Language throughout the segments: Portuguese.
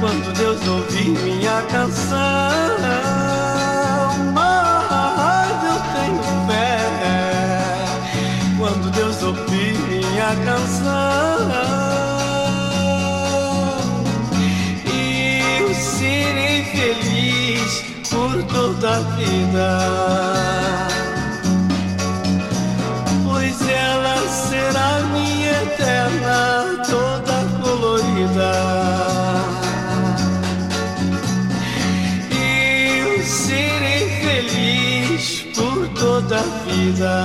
quando Deus ouvir minha canção. Mas eu tenho fé quando Deus ouvir minha canção. E eu serei feliz por toda a vida, pois ela será minha eterna, toda colorida. E eu serei feliz por toda a vida,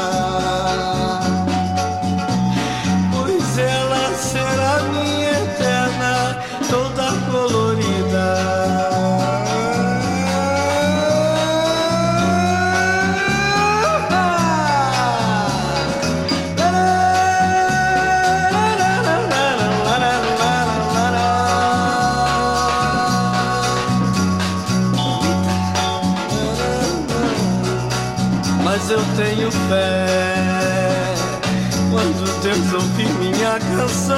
pois ela será minha eterna, toda colorida. Mas eu tenho fé quando Deus ouvir minha canção.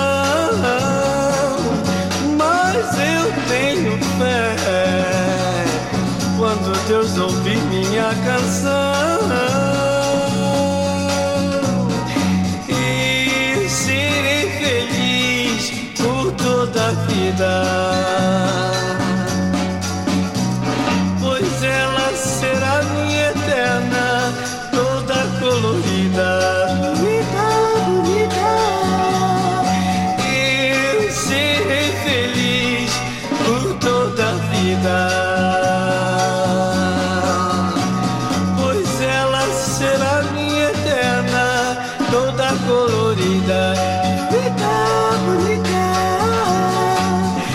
Mas eu tenho fé quando Deus ouvir minha canção. E serei feliz por toda a vida,